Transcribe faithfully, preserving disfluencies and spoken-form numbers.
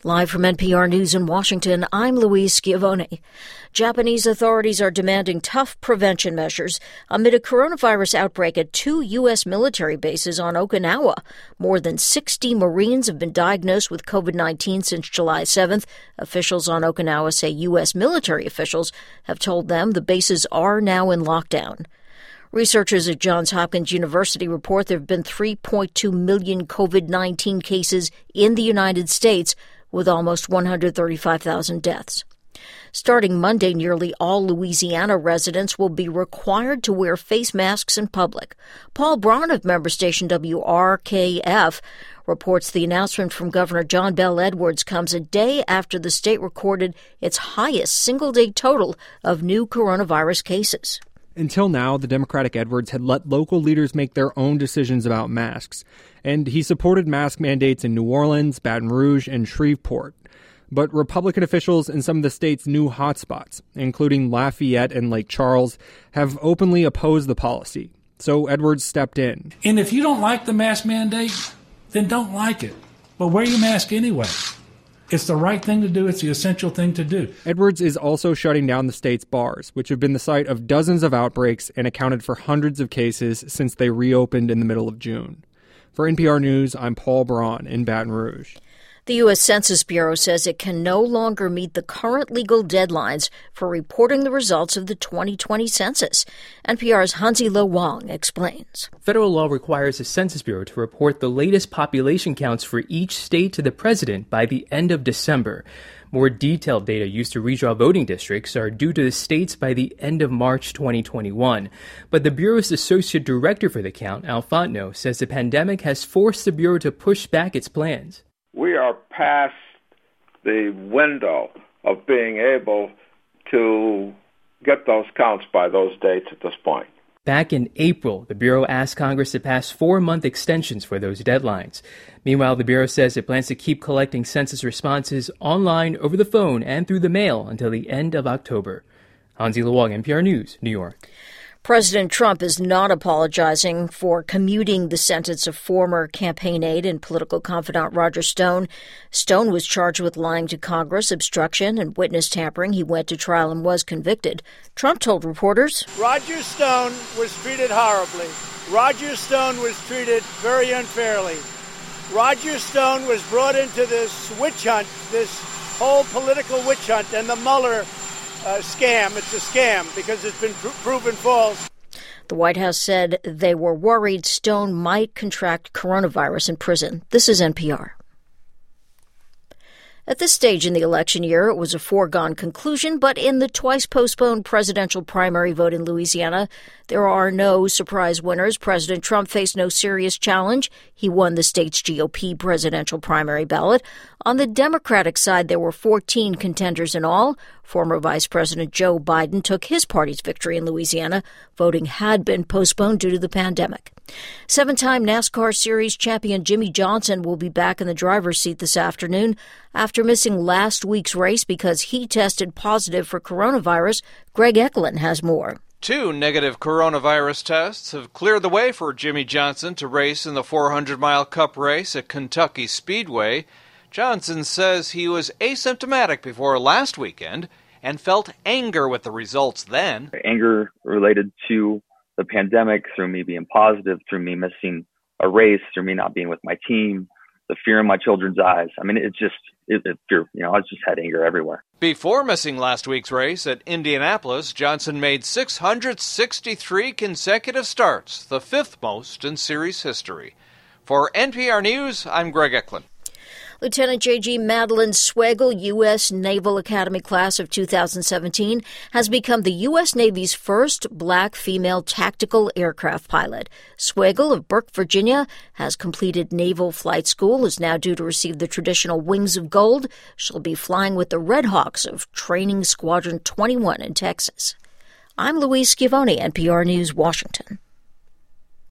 Live from N P R News in Washington, I'm Louise Schiavone. Japanese authorities are demanding tough prevention measures amid a coronavirus outbreak at two U S military bases on Okinawa. More than sixty Marines have been diagnosed with covid nineteen since July seventh. Officials on Okinawa say U S military officials have told them the bases are now in lockdown. Researchers at Johns Hopkins University report there have been three point two million covid nineteen cases in the United States, with almost one hundred thirty-five thousand deaths. Starting Monday, nearly all Louisiana residents will be required to wear face masks in public. Paul Braun of member station W R K F reports the announcement from Governor John Bel Edwards comes a day after the state recorded its highest single-day total of new coronavirus cases. Until now, the Democratic Edwards had let local leaders make their own decisions about masks, and he supported mask mandates in New Orleans, Baton Rouge, and Shreveport. But Republican officials in some of the state's new hotspots, including Lafayette and Lake Charles, have openly opposed the policy. So Edwards stepped in. And if you don't like the mask mandate, then don't like it. But wear your mask anyway. It's the right thing to do. It's the essential thing to do. Edwards is also shutting down the state's bars, which have been the site of dozens of outbreaks and accounted for hundreds of cases since they reopened in the middle of June. For N P R News, I'm Paul Braun in Baton Rouge. The U S Census Bureau says it can no longer meet the current legal deadlines for reporting the results of the twenty twenty census. N P R's Hansi Lo Wang explains. Federal law requires the Census Bureau to report the latest population counts for each state to the president by the end of December. More detailed data used to redraw voting districts are due to the states by the end of March twenty twenty-one. But the Bureau's associate director for the count, Al Fontenot, says the pandemic has forced the Bureau to push back its plans. We are past the window of being able to get those counts by those dates at this point. Back in April, the Bureau asked Congress to pass four-month extensions for those deadlines. Meanwhile, the Bureau says it plans to keep collecting census responses online, over the phone, and through the mail until the end of October. Hansi Lo Wang, N P R News, New York. President Trump is not apologizing for commuting the sentence of former campaign aide and political confidant Roger Stone. Stone was charged with lying to Congress, obstruction, and witness tampering. He went to trial and was convicted. Trump told reporters, Roger Stone was treated horribly. Roger Stone was treated very unfairly. Roger Stone was brought into this witch hunt, this whole political witch hunt, and the Mueller Uh, scam. It's a scam because it's been pr- proven false. The White House said they were worried Stone might contract coronavirus in prison. This is N P R. At this stage in the election year, it was a foregone conclusion, but in the twice-postponed presidential primary vote in Louisiana, there are no surprise winners. President Trump faced no serious challenge. He won the state's G O P presidential primary ballot. On the Democratic side, there were fourteen contenders in all. Former Vice President Joe Biden took his party's victory in Louisiana. Voting had been postponed due to the pandemic. Seven-time NASCAR Series champion Jimmie Johnson will be back in the driver's seat this afternoon after missing last week's race because he tested positive for coronavirus. Greg Eklund has more. Two negative coronavirus tests have cleared the way for Jimmie Johnson to race in the four hundred mile Cup race at Kentucky Speedway. Johnson says he was asymptomatic before last weekend and felt anger with the results then. Anger related to the pandemic, through me being positive, through me missing a race, through me not being with my team, the fear in my children's eyes. I mean, it's just, it, it, you know, I just had anger everywhere. Before missing last week's race at Indianapolis, Johnson made six hundred sixty-three consecutive starts, the fifth most in series history. For N P R News, I'm Greg Eklund. Lieutenant J G Madeline Swagel, U S Naval Academy class of two thousand seventeen, has become the U S Navy's first black female tactical aircraft pilot. Swagel of Burke, Virginia, has completed Naval Flight School, is now due to receive the traditional Wings of Gold. She'll be flying with the Red Hawks of Training Squadron twenty-one in Texas. I'm Louise Schiavone, N P R News, Washington.